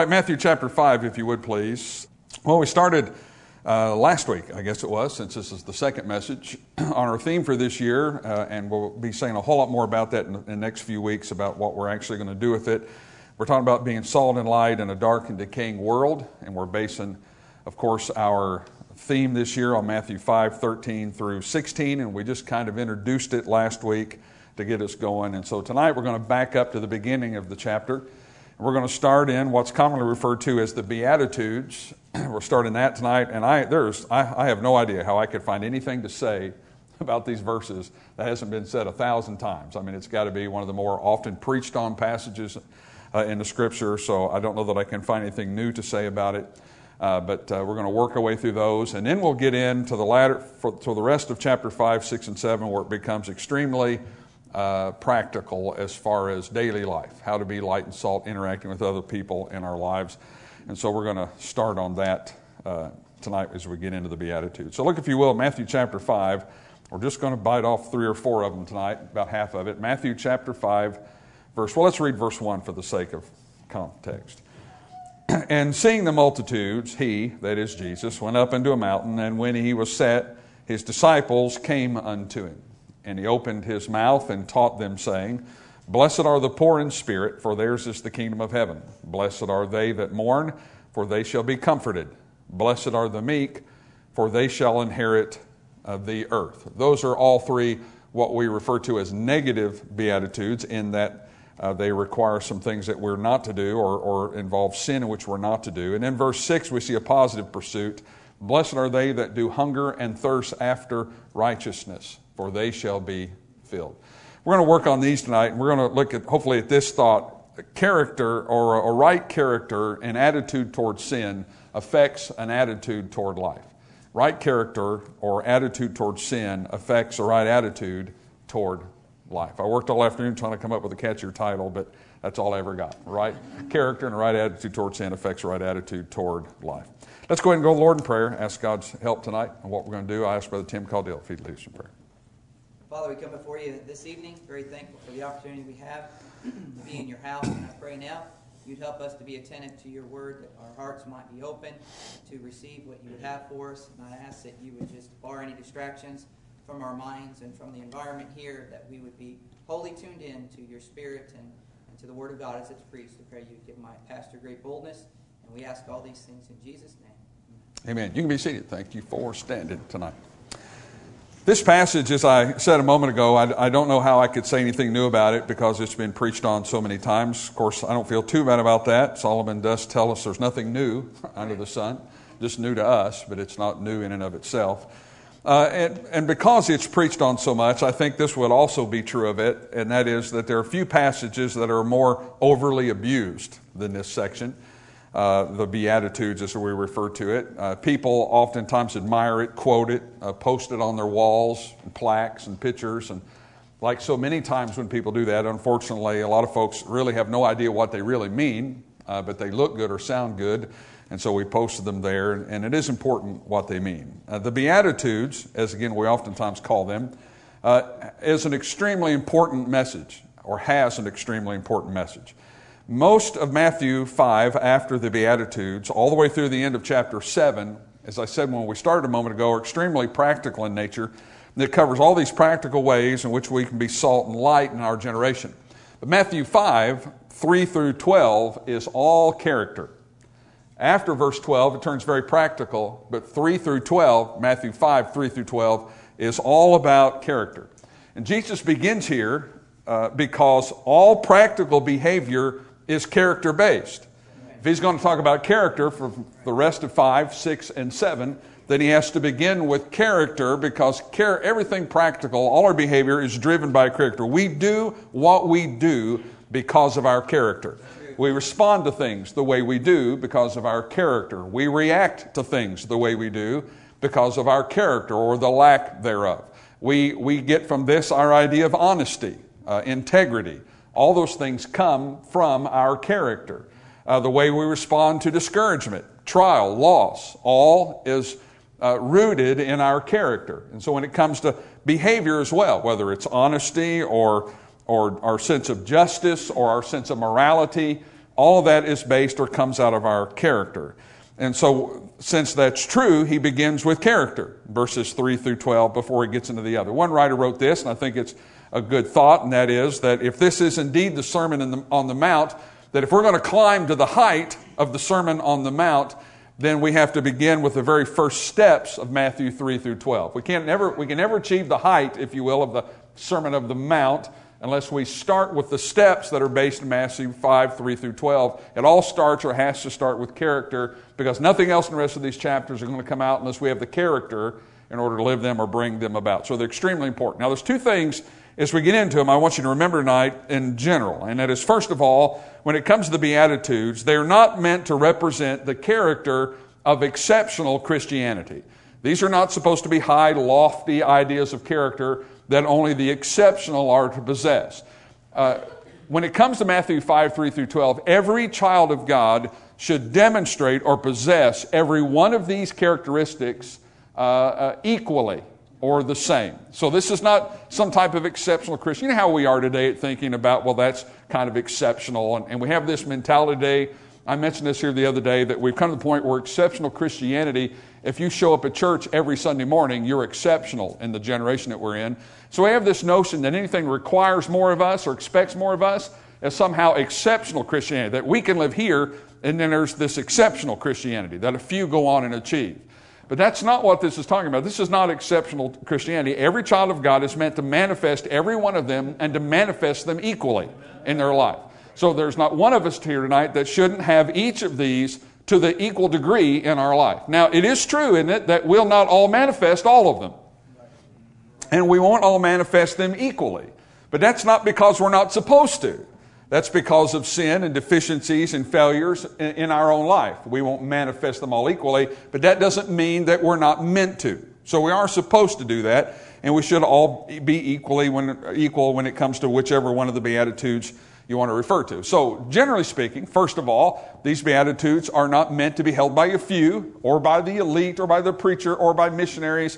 Matthew chapter 5, if you would please. Well, we started last week, I guess it was, since this is the second message, on our theme for this year, and we'll be saying a whole lot more about that in the next few weeks, about what we're actually going to do with it. We're talking about being salt and light in a dark and decaying world, and we're basing, of course, our theme this year on Matthew 5, 13 through 16, and we just kind of introduced it last week to get us going. And so tonight we're going to back up to the beginning of the chapter. We're going to start in what's commonly referred to as the Beatitudes. We're starting that tonight, and I have no idea how I could find anything to say about these verses that hasn't been said 1,000 times. I mean, it's got to be one of the more often preached on passages in the Scripture, so I don't know that I can find anything new to say about it. But we're going to work our way through those, and then we'll get into the rest of chapter 5, 6, and 7, where it becomes extremely practical as far as daily life, how to be light and salt, interacting with other people in our lives. And so we're going to start on that tonight as we get into the Beatitudes. So look, if you will, Matthew chapter 5. We're just going to bite off 3 or 4 of them tonight, about half of it. Matthew chapter 5, let's read verse 1 for the sake of context. And seeing the multitudes, he, that is Jesus, went up into a mountain, and when he was set, his disciples came unto him. And he opened his mouth and taught them, saying, Blessed are the poor in spirit, for theirs is the kingdom of heaven. Blessed are they that mourn, for they shall be comforted. Blessed are the meek, for they shall inherit the earth. Those are all 3 what we refer to as negative beatitudes, in that they require some things that we're not to do, or involve sin in which we're not to do. And in verse 6 we see a positive pursuit. Blessed are they that do hunger and thirst after righteousness, for they shall be filled. We're going to work on these tonight, and we're going to look at, hopefully, at this thought. Character, or a right character and attitude toward sin affects an attitude toward life. Right character or attitude toward sin affects a right attitude toward life. I worked all afternoon trying to come up with a catchier title, but that's all I ever got. Right character and a right attitude toward sin affects a right attitude toward life. Let's go ahead and go to the Lord in prayer, ask God's help tonight on what we're going to do. I ask Brother Tim Caudill if he'd lead us in prayer. Father, we come before you this evening, very thankful for the opportunity we have to be in your house. And I pray now you'd help us to be attentive to your word, that our hearts might be open to receive what you would have for us. And I ask that you would just bar any distractions from our minds and from the environment here, that we would be wholly tuned in to your spirit and to the word of God as it's preached. I pray you'd give my pastor great boldness. And we ask all these things in Jesus' name. Amen. You can be seated. Thank you for standing tonight. This passage, as I said a moment ago, I don't know how I could say anything new about it because it's been preached on so many times. Of course, I don't feel too bad about that. Solomon does tell us there's nothing new under the sun, just new to us, but it's not new in and of itself. And because it's preached on so much, I think this would also be true of it, and that is that there are a few passages that are more overly abused than this section. The Beatitudes, as we refer to it. People oftentimes admire it, quote it, post it on their walls, and plaques and pictures. And like so many times when people do that, unfortunately, a lot of folks really have no idea what they really mean, but they look good or sound good. And so we posted them there, and it is important what they mean. The Beatitudes, as again we oftentimes call them, is an extremely important message, or has an extremely important message. Most of Matthew 5, after the Beatitudes, all the way through the end of chapter 7, as I said when we started a moment ago, are extremely practical in nature. And it covers all these practical ways in which we can be salt and light in our generation. But Matthew 5, 3 through 12, is all character. After verse 12, it turns very practical, but 3 through 12, Matthew 5, 3 through 12, is all about character. And Jesus begins here because all practical behavior is character-based. If he's going to talk about character for the rest of 5, 6, and 7, then he has to begin with character, because everything practical, all our behavior is driven by character. We do what we do because of our character. We respond to things the way we do because of our character. We react to things the way we do because of our character, or the lack thereof. We get from this our idea of honesty, integrity. All those things come from our character. The way we respond to discouragement, trial, loss, all is rooted in our character. And so when it comes to behavior as well, whether it's honesty or our sense of justice or our sense of morality, all of that is based or comes out of our character. And so, since that's true, he begins with character, verses 3 through 12, before he gets into the other. One writer wrote this, and I think it's a good thought, and that is that if this is indeed the Sermon on the Mount, that if we're going to climb to the height of the Sermon on the Mount, then we have to begin with the very first steps of Matthew 3 through 12. We can never achieve the height, if you will, of the Sermon of the Mount unless we start with the steps that are based in Matthew 5, 3 through 12. It all starts or has to start with character, because nothing else in the rest of these chapters are going to come out unless we have the character in order to live them or bring them about. So they're extremely important. Now, there's two things as we get into them I want you to remember tonight in general, and that is, first of all, when it comes to the Beatitudes, they're not meant to represent the character of exceptional Christianity. These are not supposed to be high, lofty ideas of character that only the exceptional are to possess. When it comes to Matthew 5, 3 through 12, every child of God should demonstrate or possess every one of these characteristics equally or the same. So this is not some type of exceptional Christian. You know how we are today at thinking about, well, that's kind of exceptional. And we have this mentality today. I mentioned this here the other day, that we've come to the point where exceptional Christianity, if you show up at church every Sunday morning, you're exceptional in the generation that we're in. So we have this notion that anything requires more of us or expects more of us is somehow exceptional Christianity, that we can live here and then there's this exceptional Christianity that a few go on and achieve. But that's not what this is talking about. This is not exceptional Christianity. Every child of God is meant to manifest every one of them and to manifest them equally in their life. So there's not one of us here tonight that shouldn't have each of these to the equal degree in our life. Now, it is true, isn't it, that we'll not all manifest all of them. And we won't all manifest them equally. But that's not because we're not supposed to. That's because of sin and deficiencies and failures in our own life. We won't manifest them all equally, but that doesn't mean that we're not meant to. So we are supposed to do that, and we should all be equal when it comes to whichever one of the Beatitudes you want to refer to. So generally speaking, first of all, these Beatitudes are not meant to be held by a few, or by the elite, or by the preacher, or by missionaries,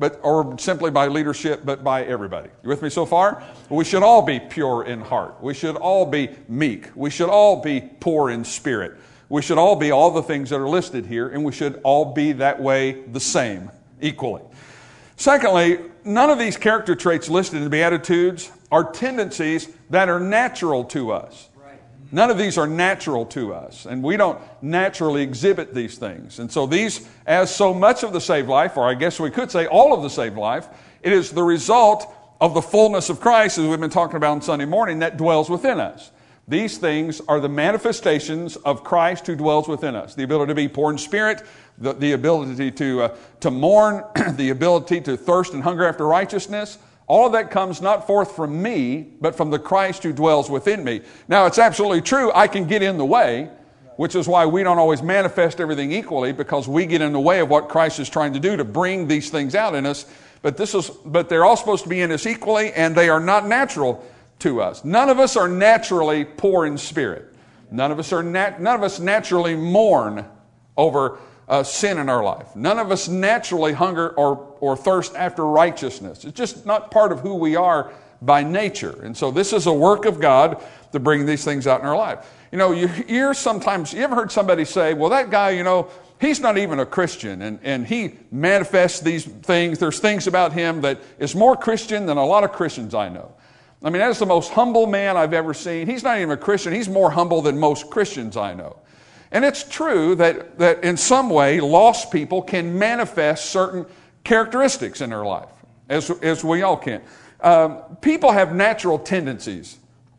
or simply by leadership, but by everybody. You with me so far? We should all be pure in heart. We should all be meek. We should all be poor in spirit. We should all be all the things that are listed here, and we should all be that way the same, equally. Secondly, none of these character traits listed in the Beatitudes are tendencies that are natural to us. None of these are natural to us, and we don't naturally exhibit these things. And so these, as so much of the saved life, or I guess we could say all of the saved life, it is the result of the fullness of Christ, as we've been talking about on Sunday morning, that dwells within us. These things are the manifestations of Christ who dwells within us. The ability to be poor in spirit, the ability to mourn, the ability to thirst and hunger after righteousness. All of that comes not forth from me, but from the Christ who dwells within me. Now, it's absolutely true, I can get in the way, which is why we don't always manifest everything equally, because we get in the way of what Christ is trying to do to bring these things out in us. But they're all supposed to be in us equally, and they are not natural to us. None of us are naturally poor in spirit. None of us naturally mourn over sin in our life. None of us naturally hunger or thirst after righteousness. It's just not part of who we are by nature. And so this is a work of God to bring these things out in our life. You know, you ever heard somebody say, well, that guy, he's not even a Christian, and he manifests these things. There's things about him that is more Christian than a lot of Christians I know. I mean, that is the most humble man I've ever seen. He's not even a Christian. He's more humble than most Christians I know. And it's true that in some way, lost people can manifest certain characteristics in their life, as we all can. People have natural tendencies.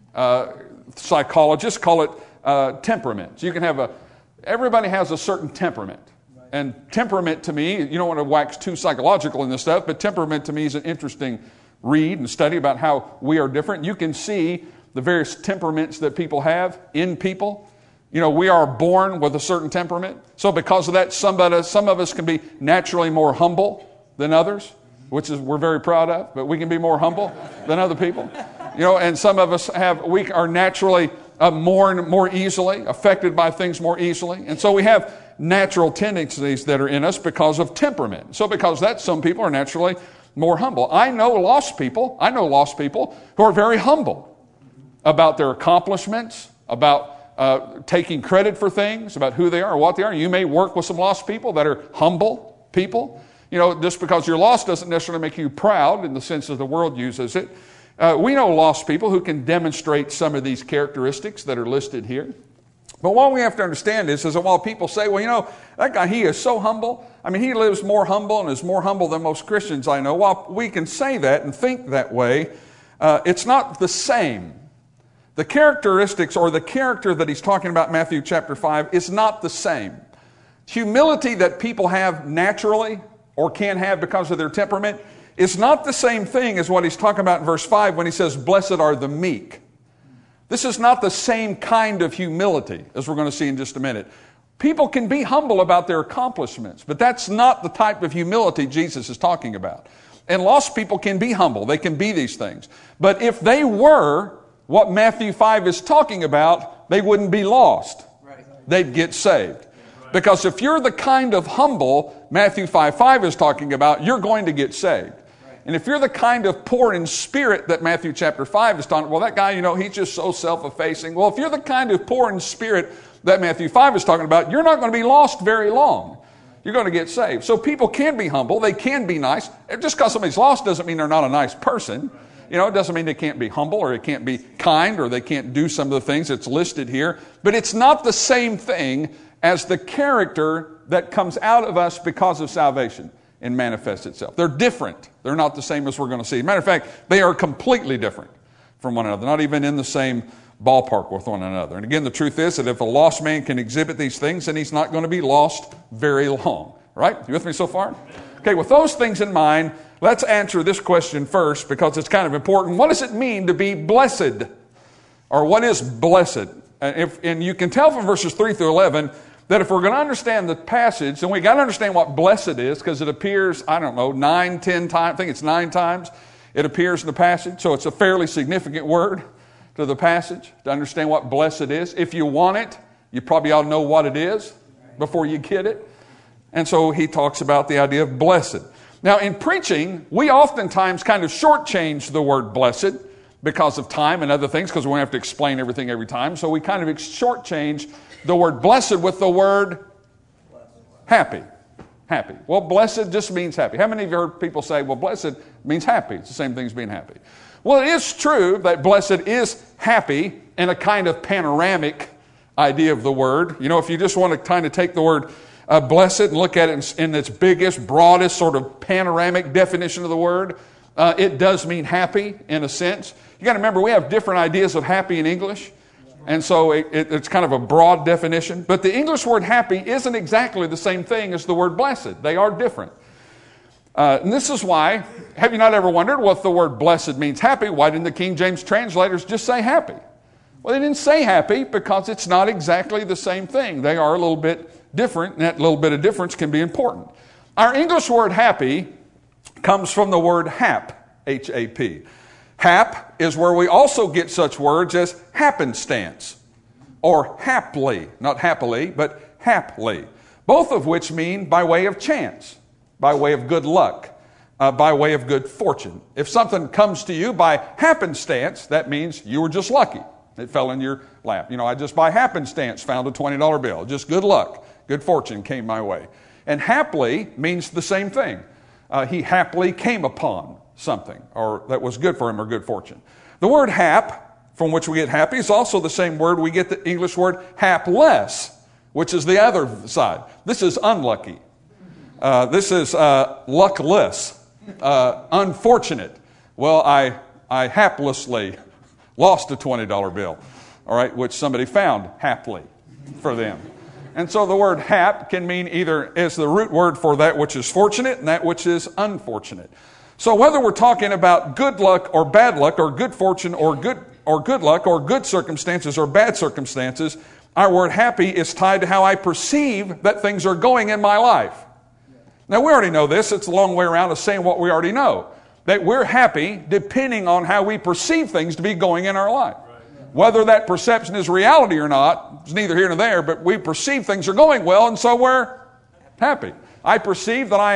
Psychologists call it temperaments. Everybody has a certain temperament. And temperament to me, you don't want to wax too psychological in this stuff, but temperament to me is an interesting read and study about how we are different. You can see the various temperaments that people have in people. We are born with a certain temperament. So because of that, some of us can be naturally more humble than others, which we're very proud of, but we can be more humble than other people. And some of us we are naturally mourn more easily, affected by things more easily. And so we have natural tendencies that are in us because of temperament. So because of that, some people are naturally more humble. I know lost people who are very humble about their accomplishments, about taking credit for things, about who they are or what they are. You may work with some lost people that are humble people. Just because you're lost doesn't necessarily make you proud in the sense that the world uses it. We know lost people who can demonstrate some of these characteristics that are listed here. But what we have to understand is that while people say, well, that guy, he is so humble. I mean, he lives more humble and is more humble than most Christians I know. While we can say that and think that way, it's not the same. The characteristics or the character that he's talking about in Matthew chapter 5 is not the same. Humility that people have naturally or can have because of their temperament is not the same thing as what he's talking about in verse 5 when he says, blessed are the meek. This is not the same kind of humility as we're going to see in just a minute. People can be humble about their accomplishments, but that's not the type of humility Jesus is talking about. And lost people can be humble. They can be these things. But if they were what Matthew 5 is talking about, they wouldn't be lost. Right. They'd get saved. Because if you're the kind of humble Matthew 5:5 is talking about, you're going to get saved. And if you're the kind of poor in spirit that Matthew chapter 5 is talking, well, that guy, he's just so self-effacing. Well, if you're the kind of poor in spirit that Matthew 5 is talking about, you're not going to be lost very long. You're going to get saved. So people can be humble. They can be nice. Just because somebody's lost doesn't mean they're not a nice person. It doesn't mean they can't be humble or they can't be kind or they can't do some of the things that's listed here. But it's not the same thing as the character that comes out of us because of salvation and manifests itself. They're different. They're not the same as we're going to see. Matter of fact, they are completely different from one another, not even in the same ballpark with one another. And again, the truth is that if a lost man can exhibit these things, then he's not going to be lost very long. Right? You with me so far? Okay, with those things in mind, let's answer this question first because it's kind of important. What does it mean to be blessed? Or what is blessed? And you can tell from verses 3 through 11 that if we're going to understand the passage, then we got to understand what blessed is because it appears, 9, 10 times. I think it's 9 times it appears in the passage. So it's a fairly significant word to the passage to understand what blessed is. If you want it, you probably ought to know what it is before you get it. And so he talks about the idea of blessed. Now, in preaching, we oftentimes kind of shortchange the word blessed because of time and other things because we don't have to explain everything every time. So we kind of shortchange the word blessed with the word happy. Happy. Well, blessed just means happy. How many of you heard people say, well, blessed means happy? It's the same thing as being happy. Well, it is true that blessed is happy in a kind of panoramic idea of the word. If you just want to kind of take the word blessed and look at it in its biggest, broadest sort of panoramic definition of the word, it does mean happy in a sense. You got to remember, we have different ideas of happy in English. And so it's kind of a broad definition. But the English word happy isn't exactly the same thing as the word blessed. They are different. And this is why, have you not ever wondered what the word blessed means happy? Why didn't the King James translators just say happy? Well, they didn't say happy because it's not exactly the same thing. They are a little bit different, and that little bit of difference can be important. Our English word happy comes from the word hap, H-A-P. Hap is where we also get such words as happenstance or haply, not happily, but haply, both of which mean by way of chance, by way of good luck, by way of good fortune. If something comes to you by happenstance, that means you were just lucky. It fell in your lap. I just by happenstance found a $20 bill. Just good luck, good fortune came my way. And haply means the same thing. He happily came upon something or that was good for him or good fortune. The word hap, from which we get happy, is also the same word we get the English word hapless, which is the other side. This is unlucky. This is luckless, unfortunate. Well, I haplessly lost a $20 bill, all right, which somebody found happily for them. And so the word hap can mean either as the root word for that which is fortunate and that which is unfortunate. So whether we're talking about good luck or bad luck or good fortune or good luck or good circumstances or bad circumstances, our word happy is tied to how I perceive that things are going in my life. Now we already know this. It's a long way around of saying what we already know. That we're happy depending on how we perceive things to be going in our life. Whether that perception is reality or not, it's neither here nor there, but we perceive things are going well and so we're happy. I perceive that I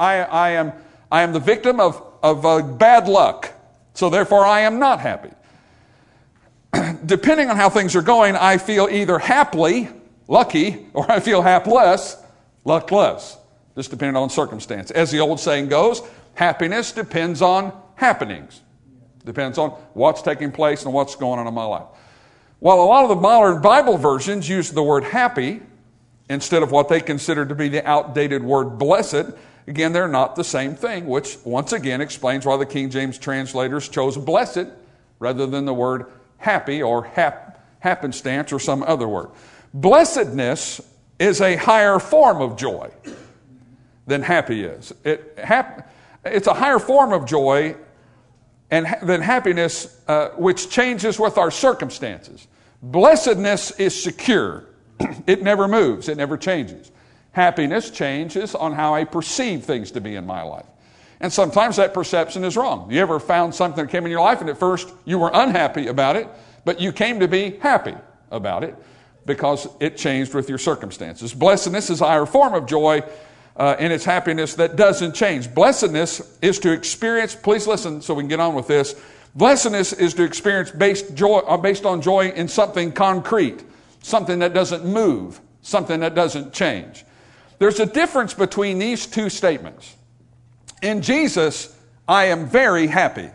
am the victim of bad luck. So therefore I am not happy. depending on how things are going, I feel either happily, lucky, or I feel hapless, luckless. Just depending on circumstance. As the old saying goes, happiness depends on happenings. Depends on what's taking place and what's going on in my life. While a lot of the modern Bible versions use the word happy instead of what they consider to be the outdated word blessed, again, they're not the same thing, which once again explains why the King James translators chose blessed rather than the word happy or happenstance or some other word. Blessedness is a higher form of joy than happy is. It's a higher form of joy than happiness, which changes with our circumstances. Blessedness is secure. It never moves. It never changes. Happiness changes on how I perceive things to be in my life. And sometimes that perception is wrong. You ever found something that came in your life and at first you were unhappy about it, but you came to be happy about it because it changed with your circumstances. Blessedness is a higher form of joy, and it's happiness that doesn't change. Blessedness is to experience, please listen so we can get on with this. Blessedness is to experience based on joy in something concrete, something that doesn't move, something that doesn't change. There's a difference between these two statements. In Jesus, I am very happy.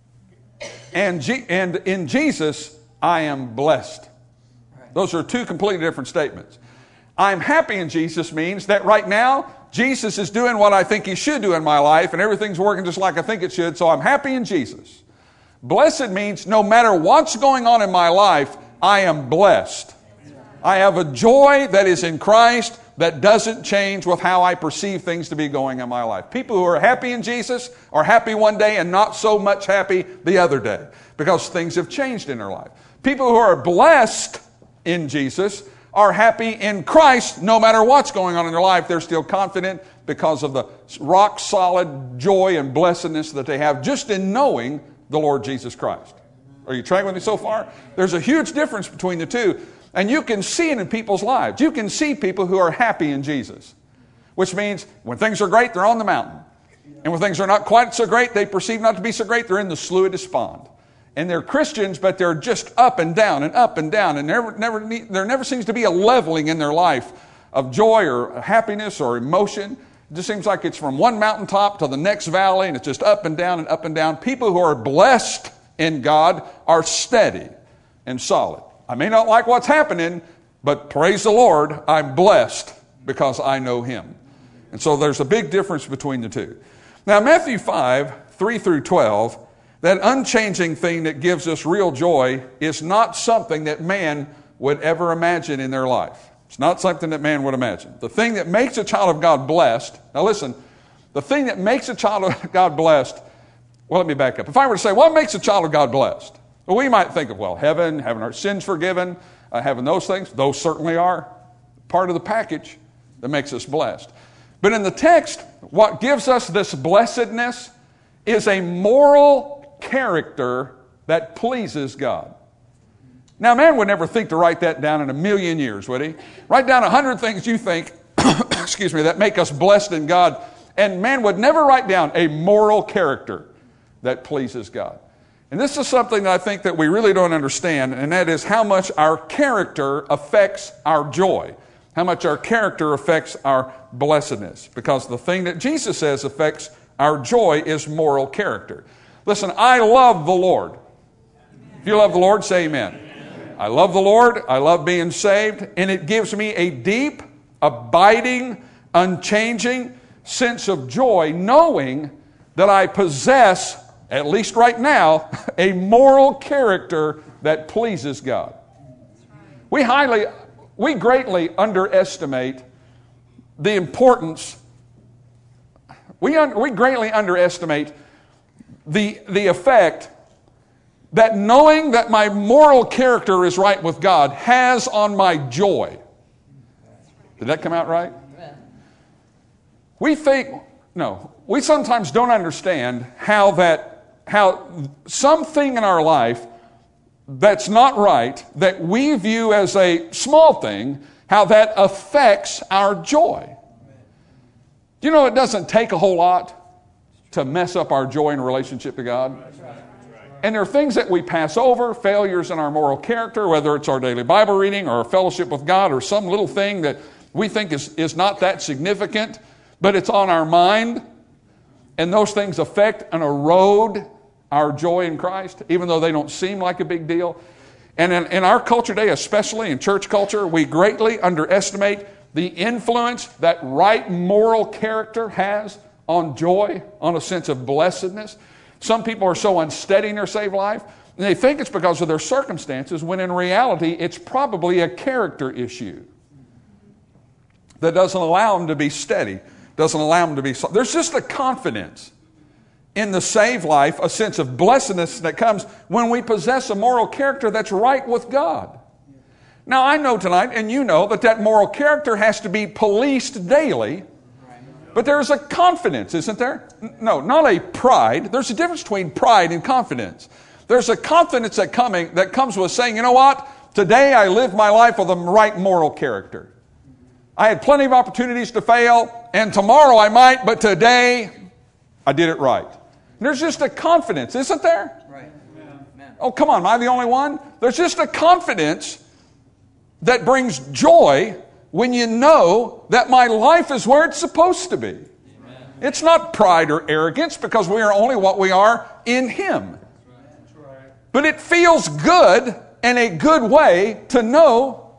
And in Jesus, I am blessed. Those are two completely different statements. I'm happy in Jesus means that right now, Jesus is doing what I think he should do in my life, and everything's working just like I think it should, so I'm happy in Jesus. Blessed means no matter what's going on in my life, I am blessed. I have a joy that is in Christ that doesn't change with how I perceive things to be going in my life. People who are happy in Jesus are happy one day and not so much happy the other day because things have changed in their life. People who are blessed in Jesus are happy in Christ no matter what's going on in their life. They're still confident because of the rock solid joy and blessedness that they have just in knowing the Lord Jesus Christ. Are you tracking with me so far? There's a huge difference between the two. And you can see it in people's lives. You can see people who are happy in Jesus. Which means when things are great, they're on the mountain. And when things are not quite so great, they perceive not to be so great, they're in the slough of despond. And they're Christians, but they're just up and down and up and down. And there never seems to be a leveling in their life of joy or happiness or emotion. It just seems like it's from one mountaintop to the next valley, and it's just up and down and up and down. People who are blessed in God are steady and solid. I may not like what's happening, but praise the Lord, I'm blessed because I know him. And so there's a big difference between the two. Now, Matthew 5, 3 through 12, that unchanging thing that gives us real joy is not something that man would ever imagine in their life. It's not something that man would imagine. The thing that makes a child of God blessed, now listen, the thing that makes a child of God blessed, well, let me back up. If I were to say, what makes a child of God blessed? Well, we might think of, heaven, having our sins forgiven, having those things. Those certainly are part of the package that makes us blessed. But in the text, what gives us this blessedness is a moral character that pleases God. Now, man would never think to write that down in a million years, would he? Write down 100 things you think, that make us blessed in God. And man would never write down a moral character that pleases God. And this is something that I think that we really don't understand, and that is how much our character affects our joy, how much our character affects our blessedness. Because the thing that Jesus says affects our joy is moral character. Listen, I love the Lord. If you love the Lord, say amen. I love the Lord. I love being saved, and it gives me a deep, abiding, unchanging sense of joy knowing that I possess, at least right now, a moral character that pleases God. We greatly underestimate the importance. We greatly underestimate the effect that knowing that my moral character is right with God has on my joy. Did that come out right? We sometimes don't understand how something in our life that's not right, that we view as a small thing, how that affects our joy. Do you know it doesn't take a whole lot to mess up our joy in relationship to God? And there are things that we pass over, failures in our moral character, whether it's our daily Bible reading or our fellowship with God or some little thing that we think is not that significant, but it's on our mind. And those things affect and erode our joy in Christ, even though they don't seem like a big deal. And in our culture today, especially in church culture, we greatly underestimate the influence that right moral character has on joy, on a sense of blessedness. Some people are so unsteady in their saved life, and they think it's because of their circumstances, when in reality, it's probably a character issue that doesn't allow them to be steady, doesn't allow them to be... There's just a confidence in the saved life, a sense of blessedness that comes when we possess a moral character that's right with God. Now, I know tonight, and you know, that moral character has to be policed daily, but there's a confidence, isn't there? No, not a pride. There's a difference between pride and confidence. There's a confidence that comes with saying, you know what? Today I lived my life with a right moral character. I had plenty of opportunities to fail, and tomorrow I might, but today I did it right. There's just a confidence, isn't there? Right. Amen. Oh, come on, am I the only one? There's just a confidence that brings joy when you know that my life is where it's supposed to be. Amen. It's not pride or arrogance, because we are only what we are in Him. That's right. But it feels good in a good way to know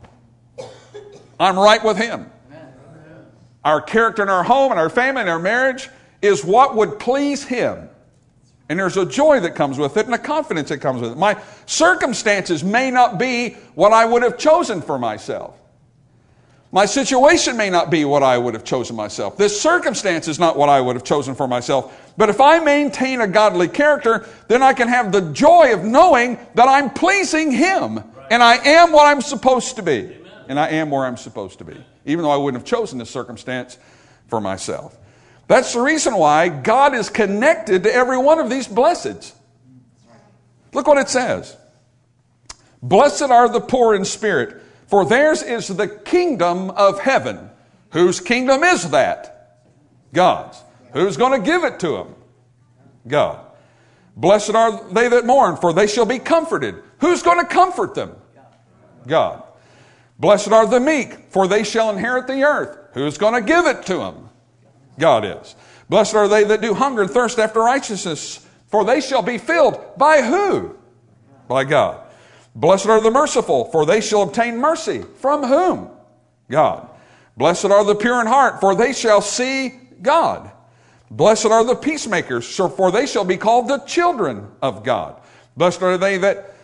I'm right with Him. Amen. Our character in our home and our family and our marriage is what would please Him. And there's a joy that comes with it and a confidence that comes with it. My circumstances may not be what I would have chosen for myself. My situation may not be what I would have chosen myself. This circumstance is not what I would have chosen for myself. But if I maintain a godly character, then I can have the joy of knowing that I'm pleasing Him. And I am what I'm supposed to be. And I am where I'm supposed to be. Even though I wouldn't have chosen this circumstance for myself. That's the reason why God is connected to every one of these blesseds. Look what it says. Blessed are the poor in spirit, for theirs is the kingdom of heaven. Whose kingdom is that? God's. Who's going to give it to them? God. Blessed are they that mourn, for they shall be comforted. Who's going to comfort them? God. Blessed are the meek, for they shall inherit the earth. Who's going to give it to them? God is. Blessed are they that do hunger and thirst after righteousness, for they shall be filled. By who? By God. Blessed are the merciful, for they shall obtain mercy. From whom? God. Blessed are the pure in heart, for they shall see God. Blessed are the peacemakers, for they shall be called the children of God. Blessed are they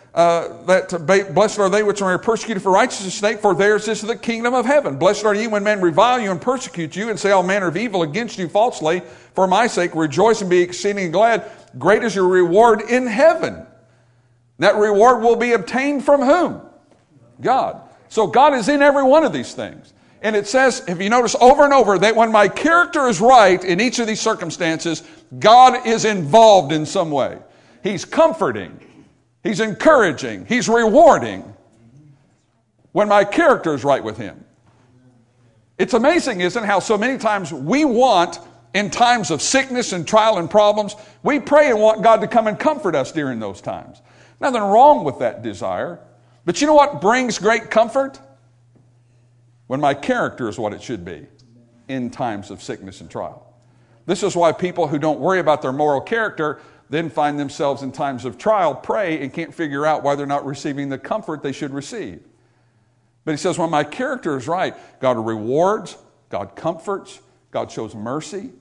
blessed are they which are persecuted for righteousness' sake, for theirs is the kingdom of heaven. Blessed are ye when men revile you and persecute you and say all manner of evil against you falsely. For my sake rejoice and be exceeding glad. Great is your reward in heaven. That reward will be obtained from whom? God. So God is in every one of these things. And it says, if you notice over and over, that when my character is right in each of these circumstances, God is involved in some way. He's comforting. He's encouraging. He's rewarding when my character is right with Him. It's amazing, isn't it, how so many times we want, in times of sickness and trial and problems, we pray and want God to come and comfort us during those times. Nothing wrong with that desire. But you know what brings great comfort? When my character is what it should be in times of sickness and trial. This is why people who don't worry about their moral character then find themselves in times of trial, pray, and can't figure out why they're not receiving the comfort they should receive. But he says, when my character is right, God rewards, God comforts, God shows mercy.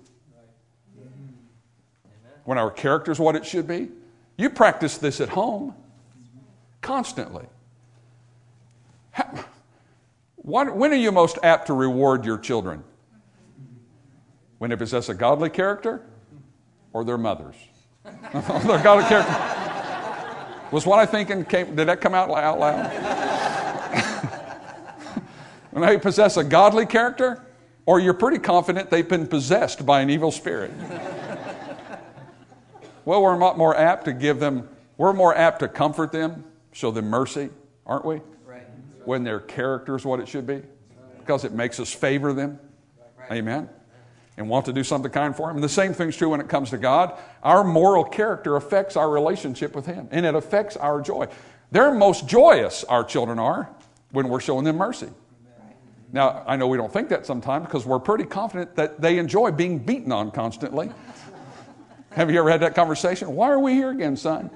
When our character is what it should be. You practice this at home constantly. When are you most apt to reward your children? When they possess a godly character or their mothers? Their godly character. Was what I thinking did that come out loud? When they possess a godly character, or you're pretty confident they've been possessed by an evil spirit. Well, we're more apt to give them, we're more apt to comfort them, show them mercy, aren't we? Right. When their character is what it should be, because it makes us favor them. Right. Amen. and want to do something kind for him. And the same thing's true when it comes to God. Our moral character affects our relationship with him, and it affects our joy. They're most joyous, our children are, when we're showing them mercy. Now, I know we don't think that sometimes because we're pretty confident that they enjoy being beaten on constantly. Have you ever had that conversation? Why are we here again, son?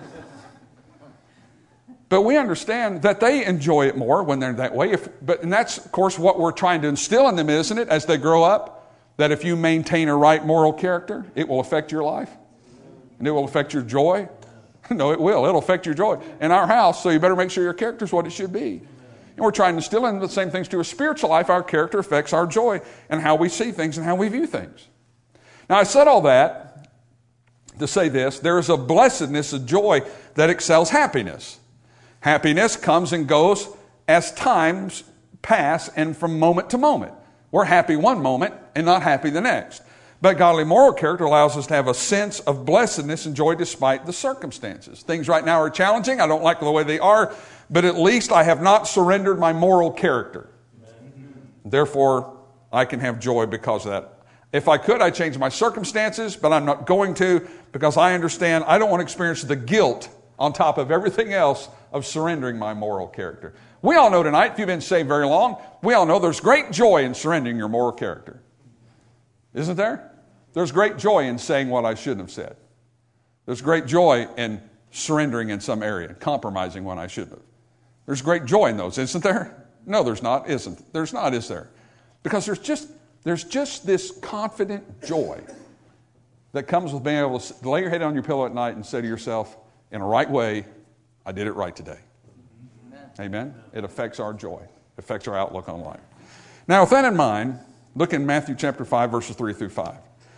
But we understand that they enjoy it more when they're that way. And that's, of course, what we're trying to instill in them, isn't it, as they grow up? That if you maintain a right moral character, it will affect your life. And it will affect your joy. No, it will. It'll affect your joy. In our house, so you better make sure your character is what it should be. And we're trying to instill in the same things to a spiritual life. Our character affects our joy and how we see things and how we view things. Now, I said all that to say this. There is a blessedness, a joy that excels happiness. Happiness comes and goes as times pass and from moment to moment. We're happy one moment and not happy the next. But godly moral character allows us to have a sense of blessedness and joy despite the circumstances. Things right now are challenging. I don't like the way they are, but at least I have not surrendered my moral character. Therefore, I can have joy because of that. If I could, I'd change my circumstances, but I'm not going to because I understand I don't want to experience the guilt on top of everything else of surrendering my moral character. We all know tonight, if you've been saved very long, we all know there's great joy in surrendering your moral character. Isn't there? There's great joy in saying what I shouldn't have said. There's great joy in surrendering in some area, compromising when I shouldn't have. There's great joy in those, isn't there? No, there's not, isn't. There's not, is there? Because there's just this confident joy that comes with being able to lay your head on your pillow at night and say to yourself, in a right way, I did it right today. Amen? It affects our joy. It affects our outlook on life. Now, with that in mind, look in Matthew chapter 5, verses 3 through 5.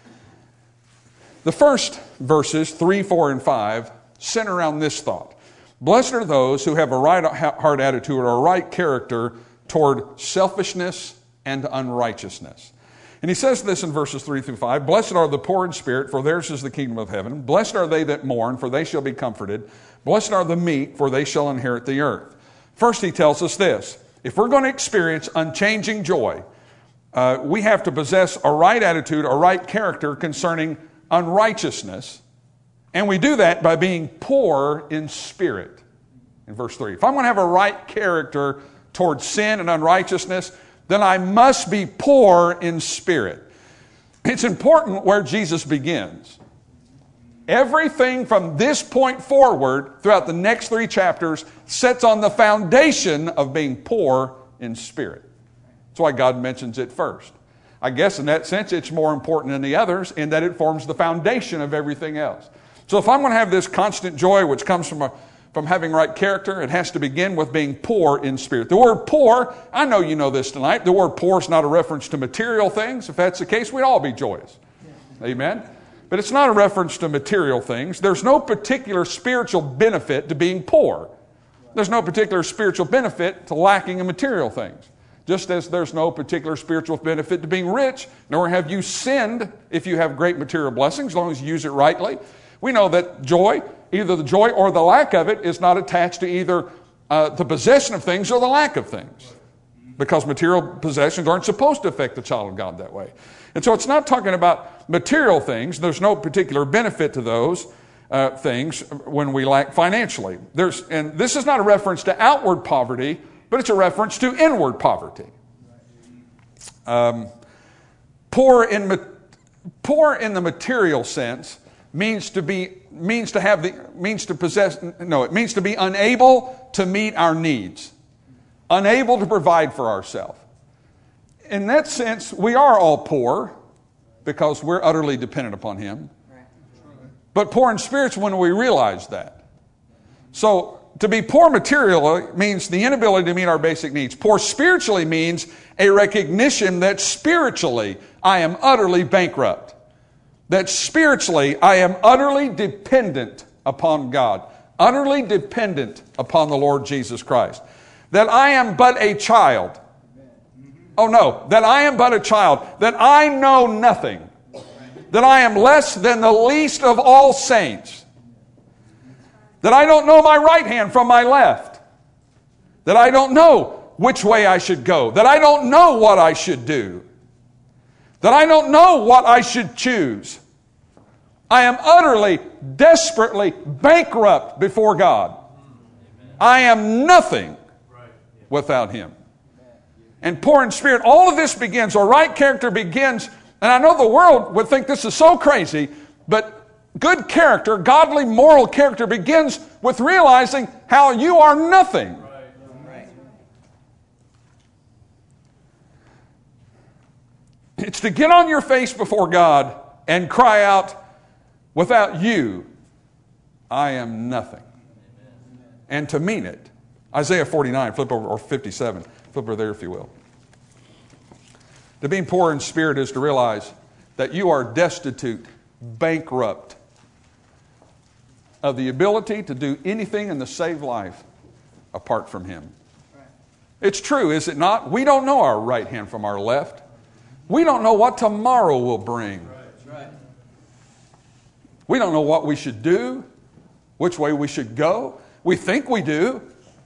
The first verses, 3, 4, and 5, center around this thought. Blessed are those who have a right heart attitude or a right character toward selfishness and unrighteousness. And he says this in verses 3 through 5. Blessed are the poor in spirit, for theirs is the kingdom of heaven. Blessed are they that mourn, for they shall be comforted. Blessed are the meek, for they shall inherit the earth. First, he tells us this. If we're going to experience unchanging joy, we have to possess a right attitude, a right character concerning unrighteousness. And we do that by being poor in spirit. In verse 3. If I'm going to have a right character toward sin and unrighteousness, then I must be poor in spirit. It's important where Jesus begins. Everything from this point forward throughout the next 3 chapters sets on the foundation of being poor in spirit. That's why God mentions it first. I guess in that sense it's more important than the others in that it forms the foundation of everything else. So if I'm going to have this constant joy which comes from having right character, it has to begin with being poor in spirit. The word poor, I know you know this tonight, the word poor is not a reference to material things. If that's the case, we'd all be joyous. Amen? But it's not a reference to material things. There's no particular spiritual benefit to being poor. There's no particular spiritual benefit to lacking in material things. Just as there's no particular spiritual benefit to being rich, nor have you sinned if you have great material blessings, as long as you use it rightly. We know that joy, either the joy or the lack of it, is not attached to either the possession of things or the lack of things. Because material possessions aren't supposed to affect the child of God that way. And so it's not talking about material things. There's no particular benefit to those things when we lack financially. And this is not a reference to outward poverty, but it's a reference to inward poverty. Poor in the material sense means to be unable to meet our needs, unable to provide for ourselves. In that sense, we are all poor because we're utterly dependent upon Him. But poor in spirits when we realize that. So to be poor materially means the inability to meet our basic needs. Poor spiritually means a recognition that spiritually I am utterly bankrupt. That spiritually I am utterly dependent upon God. Utterly dependent upon the Lord Jesus Christ. That I am but a child. Oh no, that I am but a child. That I know nothing. That I am less than the least of all saints. That I don't know my right hand from my left. That I don't know which way I should go. That I don't know what I should do. that I don't know what I should choose. I am utterly, desperately bankrupt before God. I am nothing without Him. And poor in spirit, all of this begins, or right character begins, and I know the world would think this is so crazy, but good character, godly moral character begins with realizing how you are nothing. It's to get on your face before God and cry out, without you, I am nothing. And to mean it. Isaiah 49, flip over, or 57. Flip over there if you will. To being poor in spirit is to realize that you are destitute, bankrupt of the ability to do anything in the saved life apart from Him. It's true, is it not? We don't know our right hand from our left. We don't know what tomorrow will bring. We don't know what we should do, which way we should go. We think we do.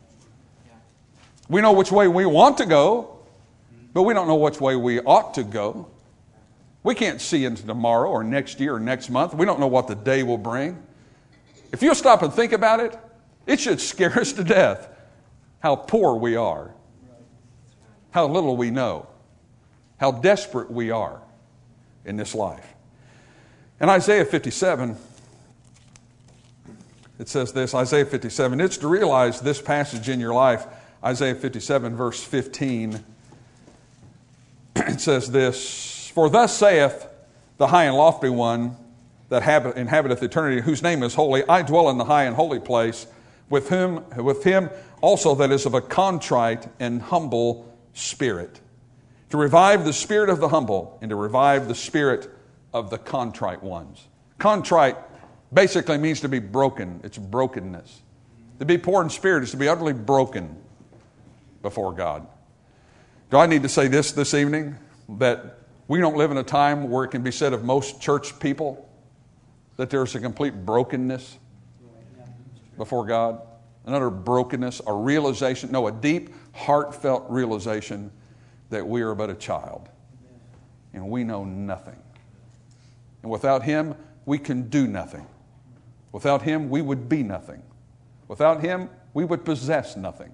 We know which way we want to go, but we don't know which way we ought to go. We can't see into tomorrow or next year or next month. We don't know what the day will bring. If you'll stop and think about it, it should scare us to death how poor we are, how little we know, how desperate we are in this life. In Isaiah 57, it says this, Isaiah 57, it's to realize this passage in your life, Isaiah 57, verse 15, it says this, for thus saith the high and lofty one that inhabiteth eternity, whose name is holy, I dwell in the high and holy place, with him also that is of a contrite and humble spirit, to revive the spirit of the humble and to revive the spirit of the contrite ones. Contrite basically means to be broken. It's brokenness. To be poor in spirit is to be utterly broken before God. Do I need to say this evening? That we don't live in a time where it can be said of most church people that there's a complete brokenness before God. An utter brokenness, a realization, a deep, heartfelt realization that we are but a child and we know nothing. And without Him, we can do nothing. Without Him, we would be nothing. Without Him, we would possess nothing.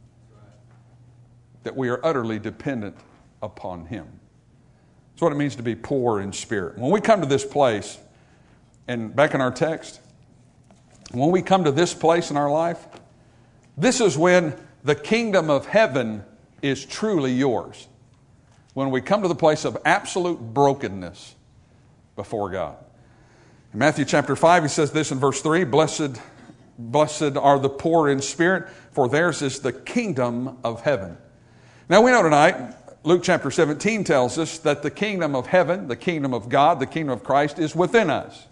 That we are utterly dependent upon Him. That's what it means to be poor in spirit. When we come to this place, and back in our text, when we come to this place in our life, this is when the kingdom of heaven is truly yours. When we come to the place of absolute brokenness before God. In Matthew chapter 5, he says this in verse 3, Blessed are the poor in spirit, for theirs is the kingdom of heaven. Now we know tonight, Luke chapter 17 tells us that the kingdom of heaven, the kingdom of God, the kingdom of Christ is within us.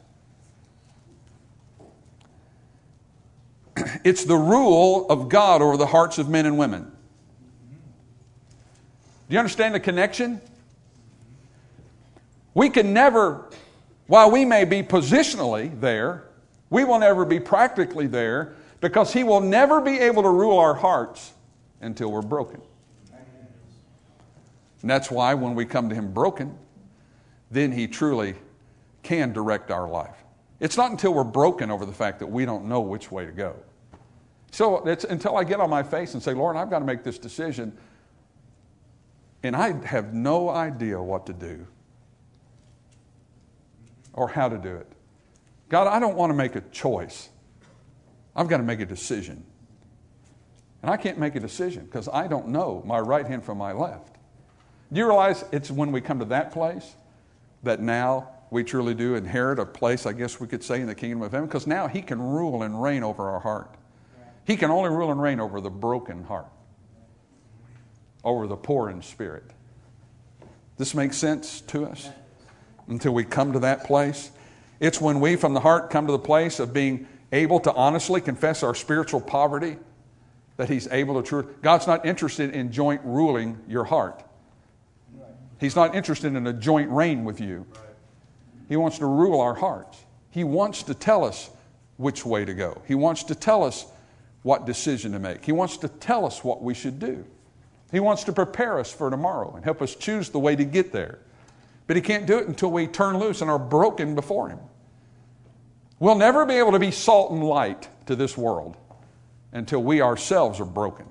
It's the rule of God over the hearts of men and women. Do you understand the connection? We can never, while we may be positionally there, we will never be practically there because He will never be able to rule our hearts until we're broken. And that's why when we come to Him broken, then He truly can direct our life. It's not until we're broken over the fact that we don't know which way to go. So it's until I get on my face and say, Lord, I've got to make this decision, and I have no idea what to do or how to do it. God, I don't want to make a choice. I've got to make a decision. And I can't make a decision because I don't know my right hand from my left. Do you realize it's when we come to that place that now we truly do inherit a place, I guess we could say, in the kingdom of heaven? Because now He can rule and reign over our heart. He can only rule and reign over the broken heart, over the poor in spirit. This makes sense to us until we come to that place. It's when we from the heart come to the place of being able to honestly confess our spiritual poverty that He's able to truly. God's not interested in joint ruling your heart. He's not interested in a joint reign with you. He wants to rule our hearts. He wants to tell us which way to go. He wants to tell us what decision to make. He wants to tell us what we should do. He wants to prepare us for tomorrow and help us choose the way to get there. But he can't do it until we turn loose and are broken before him. We'll never be able to be salt and light to this world until we ourselves are broken.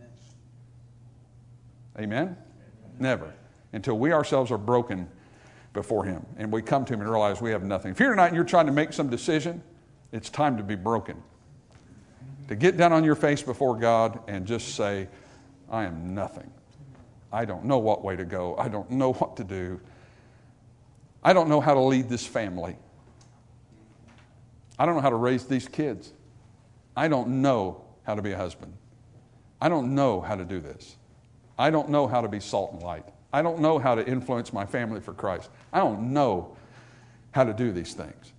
Amen? Never. Until we ourselves are broken before him. And we come to him and realize we have nothing. If you're here tonight and you're trying to make some decision, it's time to be broken. To get down on your face before God and just say, I am nothing. I don't know what way to go. I don't know what to do. I don't know how to lead this family. I don't know how to raise these kids. I don't know how to be a husband. I don't know how to do this. I don't know how to be salt and light. I don't know how to influence my family for Christ. I don't know how to do these things.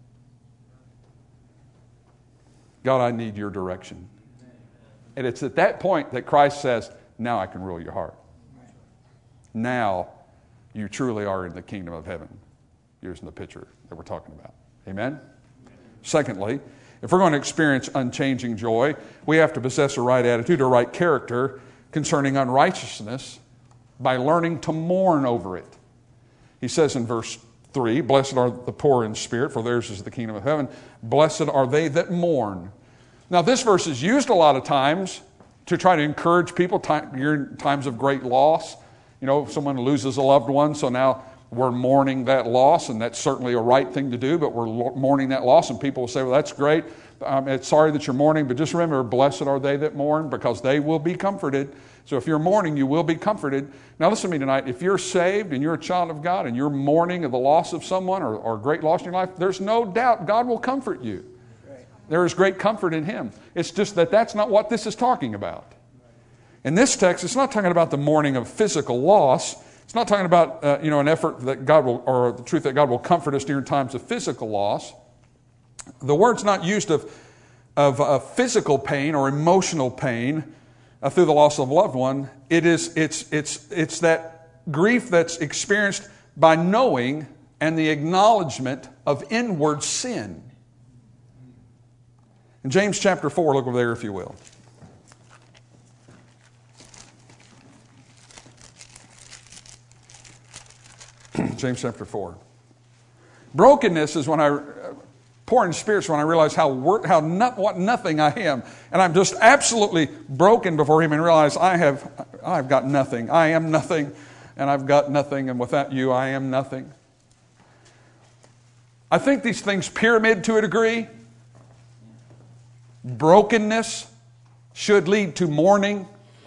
God, I need your direction. And it's at that point that Christ says, now I can rule your heart. Now you truly are in the kingdom of heaven. Here's the picture that we're talking about. Amen? Secondly, if we're going to experience unchanging joy, we have to possess a right attitude, a right character concerning unrighteousness by learning to mourn over it. He says in verse 3, blessed are the poor in spirit, for theirs is the kingdom of heaven. Blessed are they that mourn. Now this verse is used a lot of times to try to encourage people during times of great loss. You know, someone loses a loved one, so now we're mourning that loss, and that's certainly a right thing to do, but we're mourning that loss, and people will say, well, that's great. It's sorry that you're mourning, but just remember, blessed are they that mourn, because they will be comforted. So if you're mourning, you will be comforted. Now listen to me tonight. If you're saved and you're a child of God and you're mourning of the loss of someone or great loss in your life, there's no doubt God will comfort you. Right. There is great comfort in Him. It's just that that's not what this is talking about. In this text, it's not talking about the mourning of physical loss. It's not talking about an effort that God will, or the truth that God will comfort us during times of physical loss. The word's not used of physical pain or emotional pain through the loss of a loved one. It's that grief that's experienced by knowing and the acknowledgement of inward sin. In James chapter 4, look over there if you will. James chapter 4. Brokenness is when poor in spirits when I realize what nothing I am, and I'm just absolutely broken before Him and realize I've got nothing. I am nothing, and I've got nothing, and without you, I am nothing. I think these things pyramid to a degree. Brokenness should lead to mourning,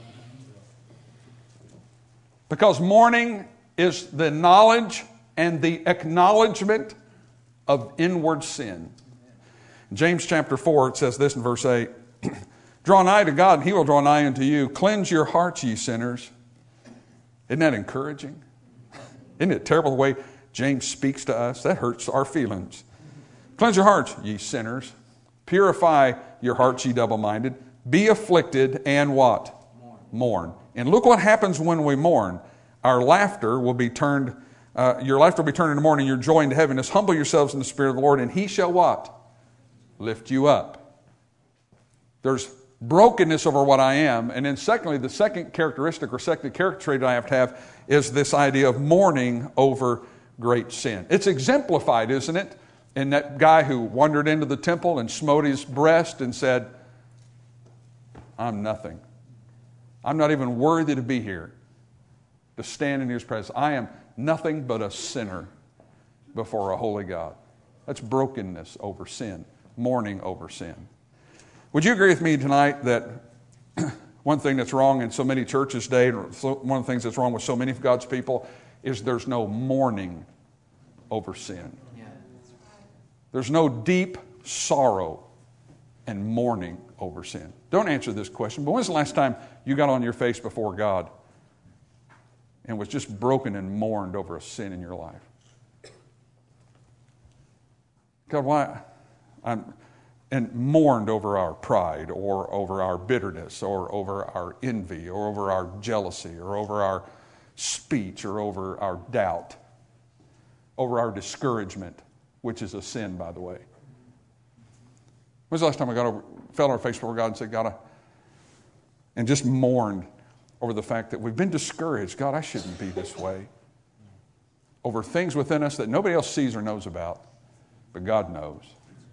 because mourning is the knowledge and the acknowledgement of inward sin. In James chapter 4, it says this in verse 8, draw nigh to God, and He will draw nigh unto you. Cleanse your hearts, ye sinners. Isn't that encouraging? Isn't it terrible the way James speaks to us? That hurts our feelings. Cleanse your hearts, ye sinners. Purify your hearts, ye double-minded. Be afflicted, and what? Mourn. And look what happens when we mourn. Our laughter will be turned, your laughter will be turned into mourning, your joy into heaviness. Humble yourselves in the Spirit of the Lord, and He shall what? Lift you up. There's brokenness over what I am. And then secondly, the second characteristic or second character trait I have to have is this idea of mourning over great sin. It's exemplified, isn't it? In that guy who wandered into the temple and smote his breast and said, I'm nothing. I'm not even worthy to be here, to stand in His presence. I am nothing but a sinner before a holy God. That's brokenness over sin, mourning over sin. Would you agree with me tonight that one thing that's wrong in so many churches today, and one of the things that's wrong with so many of God's people, is there's no mourning over sin. There's no deep sorrow and mourning over sin. Don't answer this question, but when's the last time you got on your face before God and was just broken and mourned over a sin in your life? God, why? And mourned over our pride or over our bitterness or over our envy or over our jealousy or over our speech or over our doubt, over our discouragement, which is a sin, by the way. When's the last time I fell on our face before God and said, God, and just mourned over the fact that we've been discouraged. God, I shouldn't be this way. over things within us that nobody else sees or knows about, but God knows.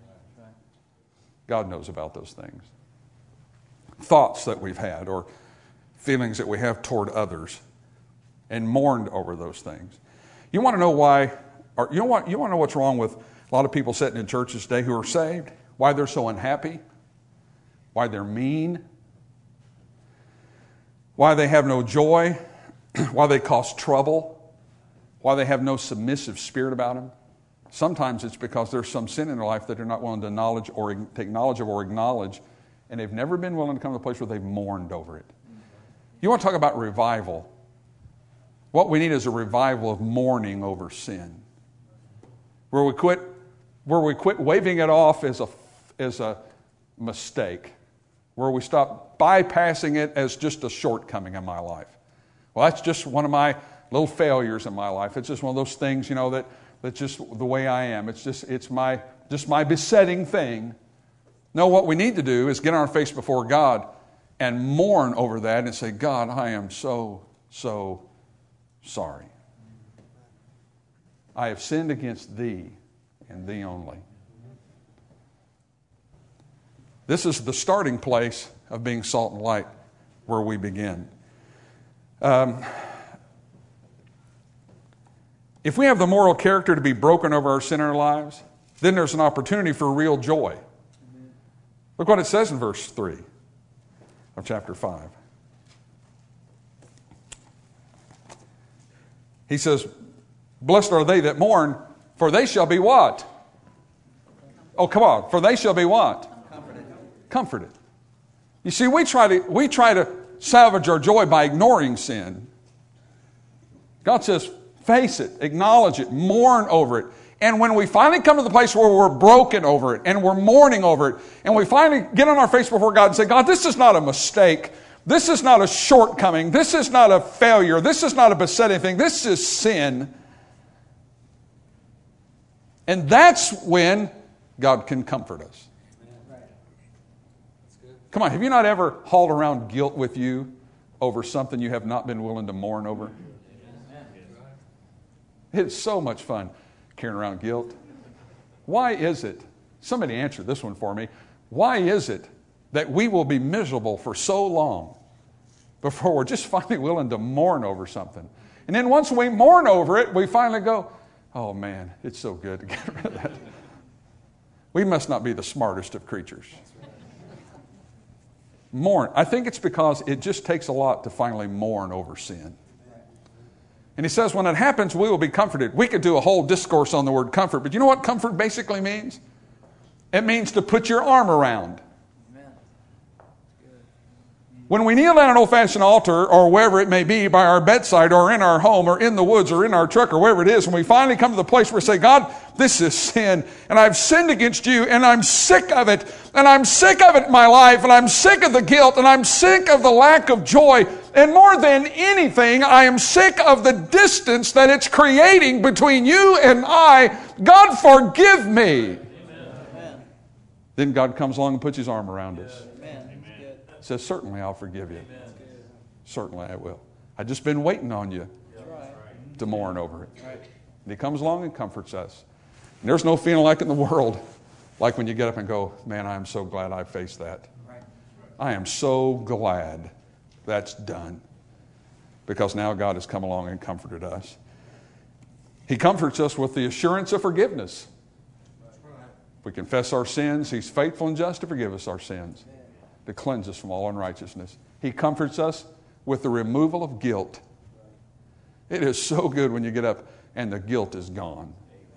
God knows about those things. Thoughts that we've had or feelings that we have toward others and mourned over those things. You want to know why, or you want to know what's wrong with a lot of people sitting in churches today who are saved? Why they're so unhappy? Why they're mean? Why they have no joy? Why they cause trouble? Why they have no submissive spirit about them? Sometimes it's because there's some sin in their life that they're not willing to acknowledge or take knowledge of or acknowledge, and they've never been willing to come to the place where they've mourned over it. You want to talk about revival? What we need is a revival of mourning over sin, where we quit waving it off as a mistake, where we stop bypassing it as just a shortcoming in my life. Well, that's just one of my little failures in my life. It's just one of those things, that's just the way I am. It's my besetting thing. No, what we need to do is get on our face before God and mourn over that and say, God, I am so, so sorry. I have sinned against thee and thee only. This is the starting place of being salt and light, where we begin. If we have the moral character to be broken over our sin in our lives, then there's an opportunity for real joy. Look what it says in verse 3 of chapter 5. He says, blessed are they that mourn, for they shall be what? Oh, come on. For they shall be what? Comforted. You see, we try to salvage our joy by ignoring sin. God says, face it, acknowledge it, mourn over it. And when we finally come to the place where we're broken over it and we're mourning over it, and we finally get on our face before God and say, God, this is not a mistake. This is not a shortcoming. This is not a failure. This is not a besetting thing. This is sin. And that's when God can comfort us. Come on, have you not ever hauled around guilt with you over something you have not been willing to mourn over? It's so much fun carrying around guilt. Why is it? Somebody answer this one for me. Why is it that we will be miserable for so long before we're just finally willing to mourn over something? And then once we mourn over it, we finally go, oh man, it's so good to get rid of that. We must not be the smartest of creatures. Mourn. I think it's because it just takes a lot to finally mourn over sin. And he says when it happens, we will be comforted. We could do a whole discourse on the word comfort, but you know what comfort basically means? It means to put your arm around. When we kneel at an old-fashioned altar or wherever it may be, by our bedside or in our home or in the woods or in our truck or wherever it is, when we finally come to the place where we say, God, this is sin, and I've sinned against you, and I'm sick of it, and I'm sick of it in my life, and I'm sick of the guilt, and I'm sick of the lack of joy, and more than anything, I am sick of the distance that it's creating between you and I. God, forgive me. Amen. Then God comes along and puts his arm around us. Says, certainly I'll forgive you. Amen. Certainly I will. I've just been waiting on you to mourn over it. Right. And he comes along and comforts us. And there's no feeling like in the world like when you get up and go, man, I am so glad I faced that. Right. I am so glad that's done. Because now God has come along and comforted us. He comforts us with the assurance of forgiveness. If we confess our sins, he's faithful and just to forgive us our sins, to cleanse us from all unrighteousness. He comforts us with the removal of guilt. It is so good when you get up and the guilt is gone.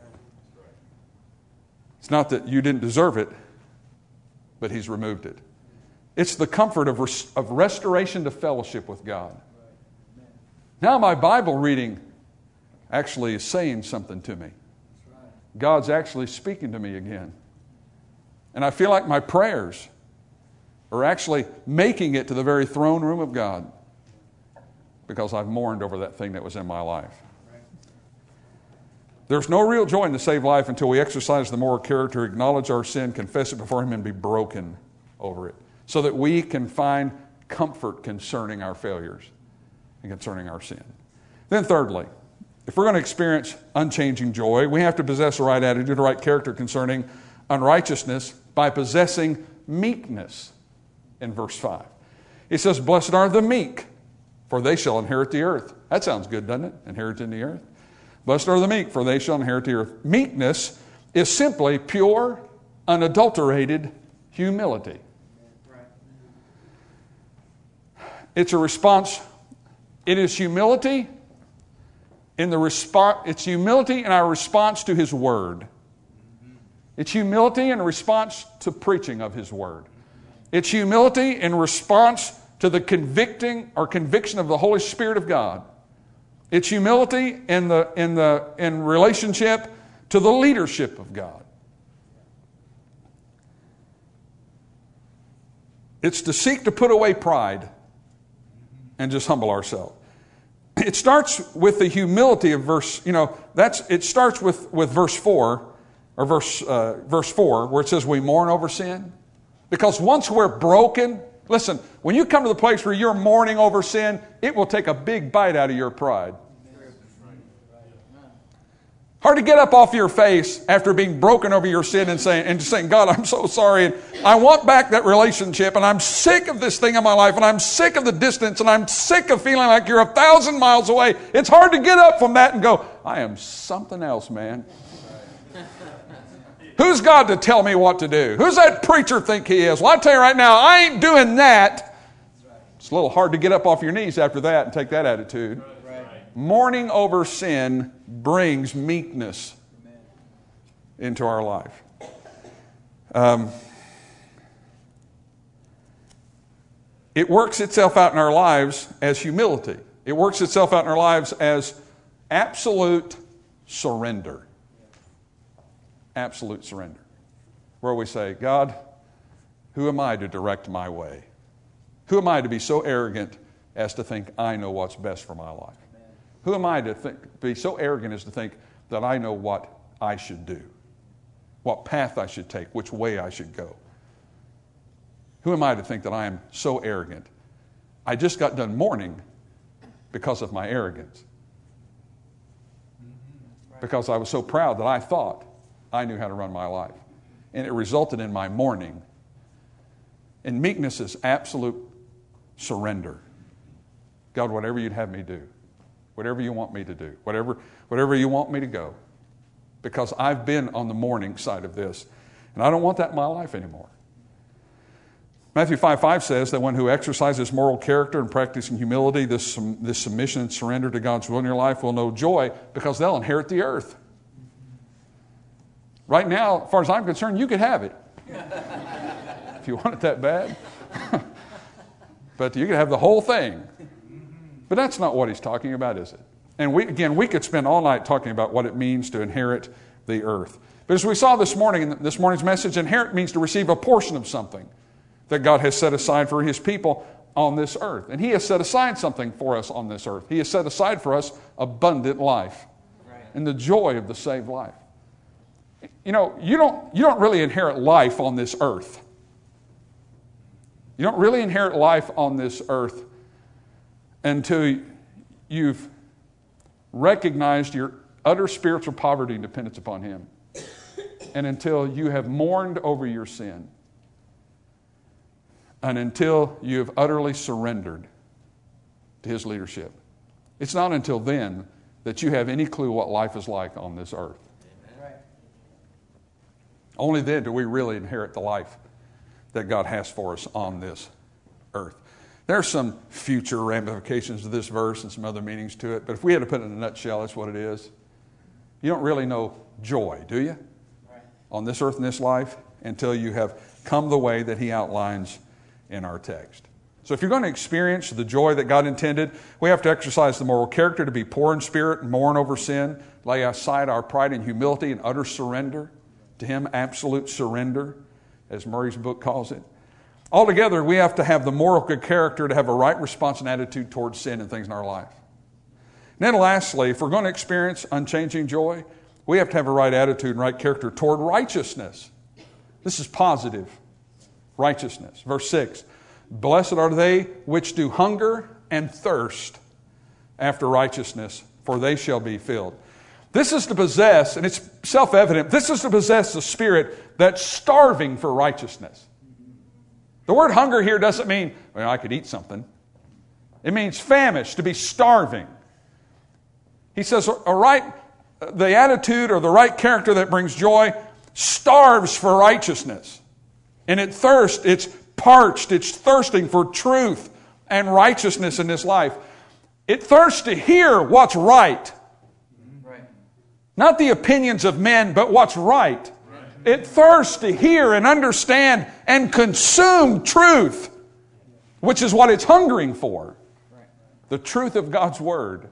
It's not that you didn't deserve it, but he's removed it. It's the comfort of restoration to fellowship with God. Now my Bible reading actually is saying something to me. God's actually speaking to me again. And I feel like my prayers are actually making it to the very throne room of God because I've mourned over that thing that was in my life. There's no real joy in the saved life until we exercise the moral character, acknowledge our sin, confess it before him, and be broken over it so that we can find comfort concerning our failures and concerning our sin. Then thirdly, if we're going to experience unchanging joy, we have to possess the right attitude, the right character concerning unrighteousness by possessing meekness in verse 5. He says, blessed are the meek, for they shall inherit the earth. That sounds good, doesn't it? Inheriting the earth. Blessed are the meek, for they shall inherit the earth. Meekness is simply pure, unadulterated humility. It's a response. It is humility in the response. It's humility in our response to His Word. It's humility in response to preaching of His Word. It's humility in response to the conviction of the Holy Spirit of God. It's humility in relationship to the leadership of God. It's to seek to put away pride and just humble ourselves. It starts with the humility of it starts with verse 4, or verse 4, where it says we mourn over sin. Because once we're broken, listen, when you come to the place where you're mourning over sin, it will take a big bite out of your pride. Hard to get up off your face after being broken over your sin and just saying, God, I'm so sorry, and I want back that relationship, and I'm sick of this thing in my life, and I'm sick of the distance, and I'm sick of feeling like you're 1,000 miles away. It's hard to get up from that and go, I am something else, man. Who's God to tell me what to do? Who's that preacher think he is? Well, I tell you right now, I ain't doing that. It's a little hard to get up off your knees after that and take that attitude. Mourning over sin brings meekness into our life. It works itself out in our lives as humility. It works itself out in our lives as absolute surrender. Absolute surrender. Where we say, God, who am I to direct my way? Who am I to be so arrogant as to think I know what's best for my life? Who am I to be so arrogant as to think that I know what I should do? What path I should take? Which way I should go? Who am I to think that I am so arrogant? I just got done mourning because of my arrogance. Because I was so proud that I thought I knew how to run my life. And it resulted in my mourning. And meekness is absolute surrender. God, whatever you'd have me do. Whatever you want me to do. Whatever you want me to go. Because I've been on the mourning side of this. And I don't want that in my life anymore. Matthew 5:5 says that one who exercises moral character and practicing humility, this submission and surrender to God's will in your life will know joy because they'll inherit the earth. Right now, as far as I'm concerned, you could have it. If you want it that bad. But you could have the whole thing. But that's not what he's talking about, is it? And we could spend all night talking about what it means to inherit the earth. But as we saw this morning, in this morning's message, inherit means to receive a portion of something that God has set aside for His people on this earth. And He has set aside something for us on this earth. He has set aside for us abundant life and the joy of the saved life. You know, you don't really inherit life on this earth. You don't really inherit life on this earth until you've recognized your utter spiritual poverty and dependence upon Him. And until you have mourned over your sin. And until you have utterly surrendered to His leadership. It's not until then that you have any clue what life is like on this earth. Amen. Only then do we really inherit the life that God has for us on this earth. There are some future ramifications of this verse and some other meanings to it, but if we had to put it in a nutshell, that's what it is. You don't really know joy, do you? Right. On this earth and this life until you have come the way that He outlines in our text. So if you're going to experience the joy that God intended, we have to exercise the moral character to be poor in spirit and mourn over sin, lay aside our pride and humility and utter surrender to Him, absolute surrender, as Murray's book calls it. Altogether, we have to have the moral character to have a right response and attitude towards sin and things in our life. And then lastly, if we're going to experience unchanging joy, we have to have a right attitude and right character toward righteousness. This is positive righteousness. Verse 6, blessed are they which do hunger and thirst after righteousness, for they shall be filled. This is to possess, and it's self-evident, this is to possess the spirit that's starving for righteousness. The word hunger here doesn't mean, well, I could eat something. It means famished, to be starving. He says, the attitude or the right character that brings joy starves for righteousness. And it's parched, it's thirsting for truth and righteousness in this life. It thirsts to hear what's right. Not the opinions of men, but what's right. It thirsts to hear and understand and consume truth, which is what it's hungering for. The truth of God's Word.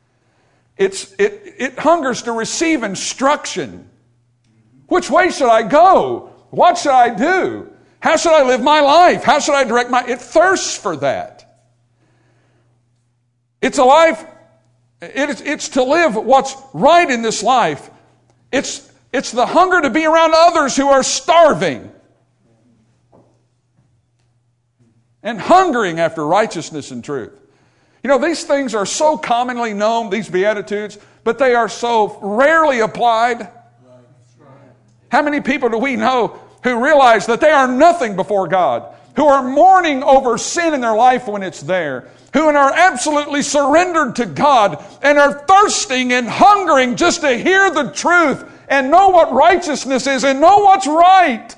It hungers to receive instruction. Which way should I go? What should I do? How should I live my life? How should I direct my... It thirsts for that. It's a life... It's to live what's right in this life. It's the hunger to be around others who are starving and hungering after righteousness and truth. You know, these things are so commonly known, these Beatitudes, but they are so rarely applied. How many people do we know who realize that they are nothing before God, who are mourning over sin in their life when it's there, who are absolutely surrendered to God and are thirsting and hungering just to hear the truth and know what righteousness is and know what's right?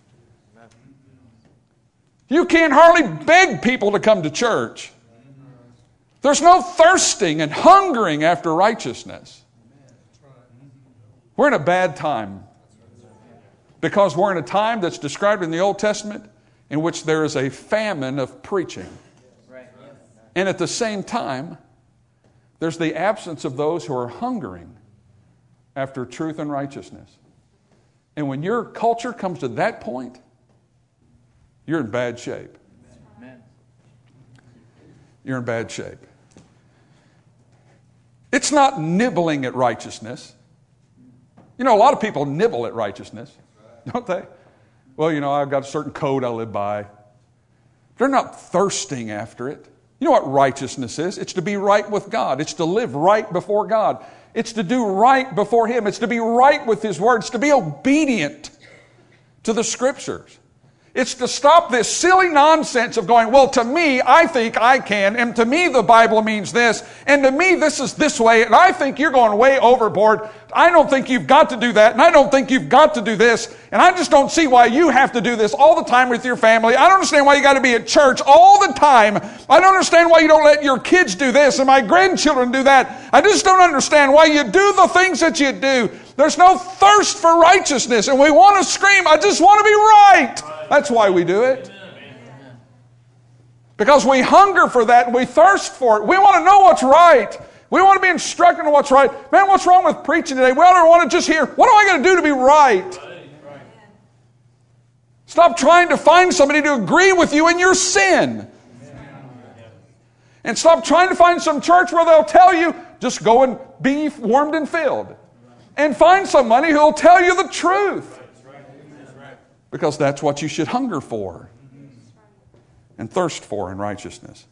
You can't hardly beg people to come to church. There's no thirsting and hungering after righteousness. We're in a bad time because we're in a time that's described in the Old Testament in which there is a famine of preaching. And at the same time, there's the absence of those who are hungering after truth and righteousness. And when your culture comes to that point, you're in bad shape. You're in bad shape. It's not nibbling at righteousness. You know, a lot of people nibble at righteousness, don't they? Well, you know, I've got a certain code I live by. They're not thirsting after it. You know what righteousness is? It's to be right with God. It's to live right before God. It's to do right before Him. It's to be right with His Word. It's to be obedient to the Scriptures. It's to stop this silly nonsense of going, well, to me, I think I can, and to me, the Bible means this, and to me, this is this way, and I think you're going way overboard. I don't think you've got to do that, and I don't think you've got to do this, and I just don't see why you have to do this all the time with your family. I don't understand why you got to be at church all the time. I don't understand why you don't let your kids do this and my grandchildren do that. I just don't understand why you do the things that you do. There's no thirst for righteousness, and we want to scream, I just want to be right. That's why we do it. Because we hunger for that and we thirst for it. We want to know what's right. We want to be instructed on what's right. Man, what's wrong with preaching today? We don't want to just hear, what am I going to do to be right? Stop trying to find somebody to agree with you in your sin. And stop trying to find some church where they'll tell you, just go and be warmed and filled. And find somebody who will tell you the truth. Because that's what you should hunger for and thirst for in righteousness.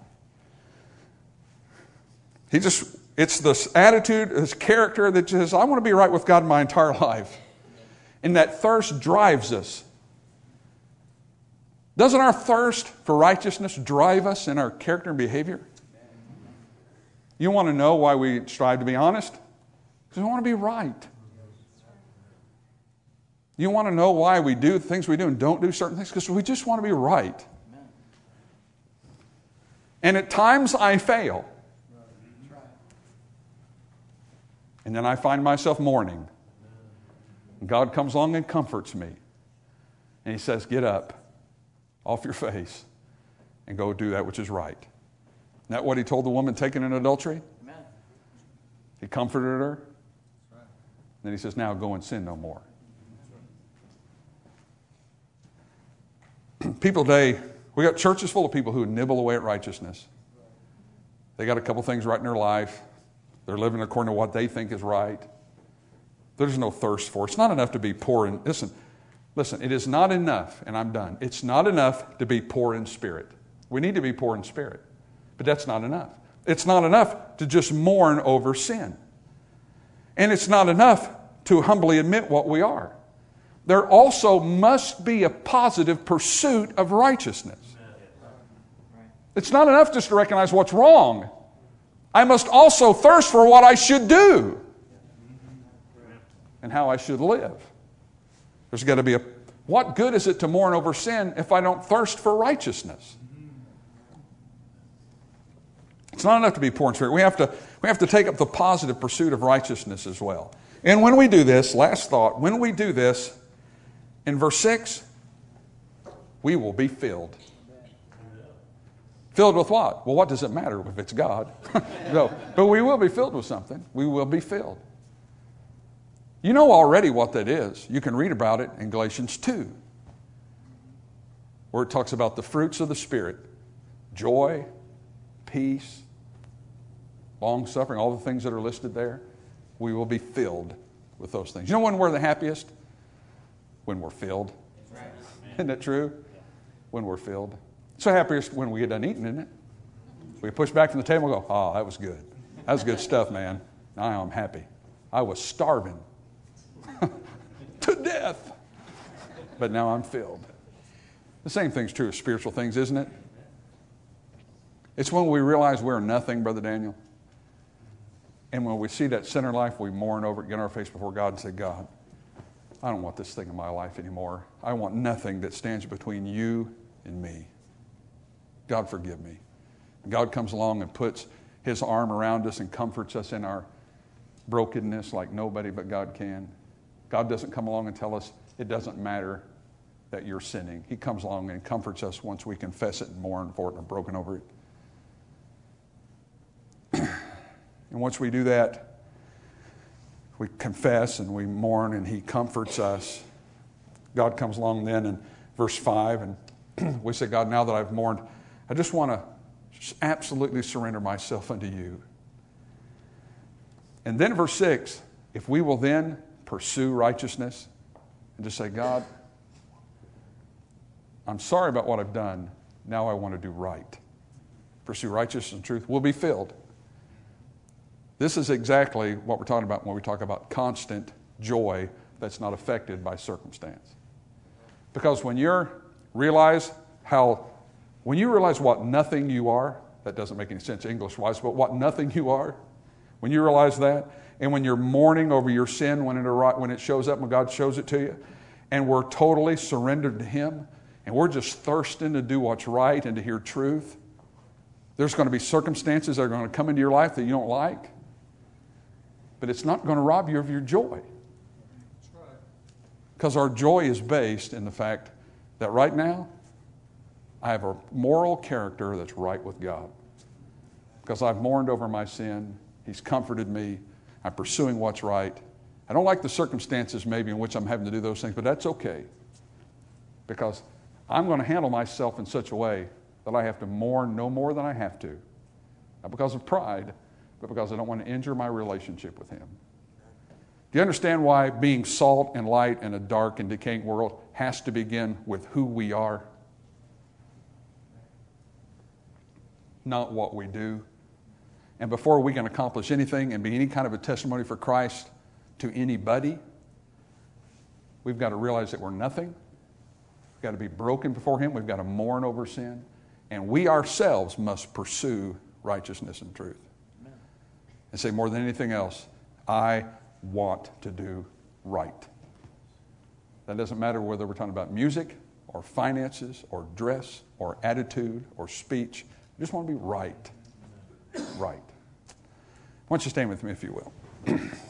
It's this attitude, this character that says, I want to be right with God my entire life. And that thirst drives us. Doesn't our thirst for righteousness drive us in our character and behavior? You want to know why we strive to be honest? Because we want to be right. You want to know why we do things we do and don't do certain things? Because we just want to be right. And at times I fail. And then I find myself mourning. And God comes along and comforts me. And He says, get up off your face and go do that which is right. Isn't that what He told the woman taken in adultery? Amen. He comforted her. Then He says, now go and sin no more. People today, we got churches full of people who nibble away at righteousness. They got a couple things right in their life. They're living according to what they think is right. There's no thirst for it. It's not enough to be poor in... Listen, it is not enough, and I'm done. It's not enough to be poor in spirit. We need to be poor in spirit, but that's not enough. It's not enough to just mourn over sin. And it's not enough to humbly admit what we are. There also must be a positive pursuit of righteousness. It's not enough just to recognize what's wrong. I must also thirst for what I should do and how I should live. There's got to be what good is it to mourn over sin if I don't thirst for righteousness? It's not enough to be poor in spirit. We have to take up the positive pursuit of righteousness as well. And when we do this, last thought, when we do this, in verse 6, we will be filled. Filled with what? Well, what does it matter if it's God? No, but we will be filled with something. We will be filled. You know already what that is. You can read about it in Galatians 2, where it talks about the fruits of the Spirit. Joy, peace, long-suffering, all the things that are listed there. We will be filled with those things. You know when we're the happiest? When we're filled. Right. Isn't that true? When we're filled. It's the happiest when we get done eating, isn't it? We push back from the table and go, oh, that was good. That was good stuff, man. Now I'm happy. I was starving to death, but now I'm filled. The same thing's true of spiritual things, isn't it? It's when we realize we're nothing, Brother Daniel. And when we see that sin in life, we mourn over it, get on our face before God and say, God, I don't want this thing in my life anymore. I want nothing that stands between you and me. God, forgive me. God comes along and puts His arm around us and comforts us in our brokenness like nobody but God can. God doesn't come along and tell us it doesn't matter that you're sinning. He comes along and comforts us once we confess it and mourn for it and are broken over it. And once we do that, we confess and we mourn and He comforts us. God comes along then in verse 5 and we say, God, now that I've mourned, I just want to absolutely surrender myself unto you. And then verse 6, if we will then pursue righteousness and just say, God, I'm sorry about what I've done. Now I want to do right. Pursue righteousness and truth. We'll be filled. This is exactly what we're talking about when we talk about constant joy that's not affected by circumstance. Because when you realize what nothing you are, that doesn't make any sense English-wise, but what nothing you are, when you realize that, and when you're mourning over your sin when it shows up, when God shows it to you, and we're totally surrendered to Him, and we're just thirsting to do what's right and to hear truth, there's going to be circumstances that are going to come into your life that you don't like, but it's not going to rob you of your joy. Because our joy is based in the fact that right now, I have a moral character that's right with God. Because I've mourned over my sin. He's comforted me. I'm pursuing what's right. I don't like the circumstances maybe in which I'm having to do those things, but that's okay. Because I'm going to handle myself in such a way that I have to mourn no more than I have to. Not because of pride, but because I don't want to injure my relationship with Him. Do you understand why being salt and light in a dark and decaying world has to begin with who we are? Not what we do. And before we can accomplish anything and be any kind of a testimony for Christ to anybody, we've got to realize that we're nothing. We've got to be broken before Him. We've got to mourn over sin. And we ourselves must pursue righteousness and truth. Amen. And say more than anything else, I want to do right. That doesn't matter whether we're talking about music or finances or dress or attitude or speech. I just want to be right. Right. Why don't you stand with me if you will.